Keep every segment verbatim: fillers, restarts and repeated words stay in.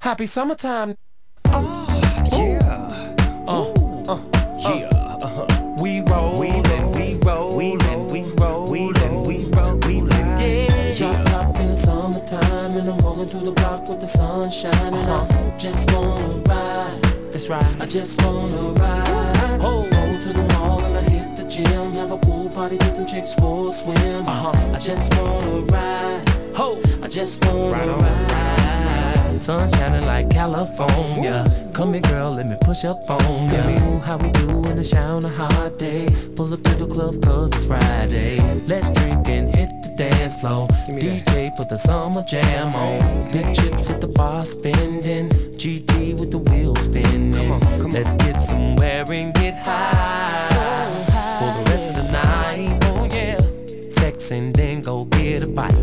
Happy summertime. Oh, yeah. Uh, uh, Yeah. Uh-huh. we roll, We let we roll, we let we roll, we let we roll, we let yeah. Drop top in the summertime and I'm rolling through the block with the sun shining. Uh-huh. I just wanna ride. That's right. I just wanna ride. Oh. Go to the mall and I hit the gym. Have a pool party, take some chicks for a swim. Uh-huh. I just wanna ride. Ho. I just wanna Right on. ride. Sun shining like California. Come here, girl, let me push up on ya. Ooh, how we do in the shower on a hot day. Pull up to the club cause it's Friday. Let's drink and hit the dance floor. Give me D that. J put the summer jam on. Big chips at the bar spending. G T with the wheels spinning. Come on, come on. Let's get somewhere and get high. For the rest of the night. Oh yeah. Sex and then go get a bite.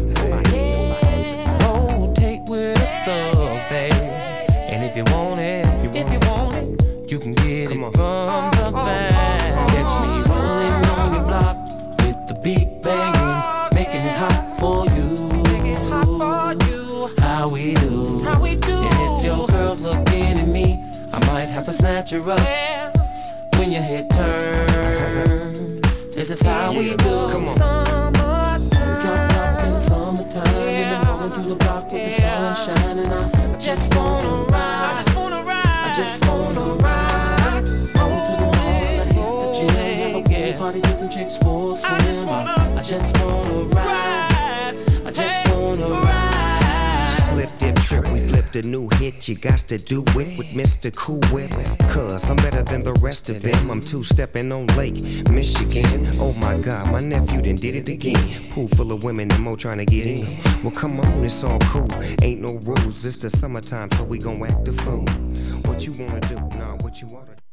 Rotate with a thug, babe. And if you want it, if you want it, you can get Come it on. from the back. Catch me rolling on your block with the beat banging, making it hot for you. How we do? How we do. And if your girl's looking at me, I might have to snatch her up when your head turn. This is how we do. Come on. Drop drop in the summertime and I'm rolling through the block with the sun shining. I, I just wanna ride. I just wanna ride. I just wanna ride. Go to the mall and I hit the gym. Have a pool Yeah. party, take some chicks for a swim. I just wanna I just wanna ride. I just wanna ride. Slip, dip, trip, we flipped a new hit. You got to do it with Mister Cool Whip. Cause I'm better than the rest of them. I'm two-stepping on Lake Michigan. Oh my God, my nephew done did it again. Pool full of women and more trying to get in. Well, come on, it's all cool. Ain't no rules. It's the summertime, so we gon' act a fool. What you wanna do? Nah, what you wanna do?